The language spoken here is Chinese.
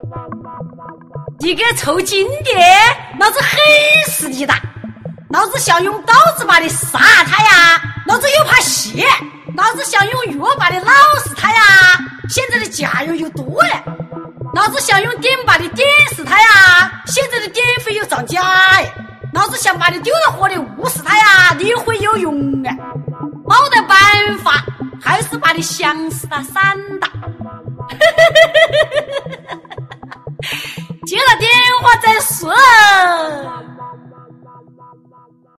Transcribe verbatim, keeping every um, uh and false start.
你给臭金爹，老子很是你的，老子想用刀子把你杀他呀，老子又怕血，老子想用药把你老死他呀，现在的价又又多了，老子想用点把你点死他呀，现在的点费又涨价哎，老子想把你丢到火里捂死他呀，你会有用啊，没得办法，还是把你想死他散打。接了电话再说。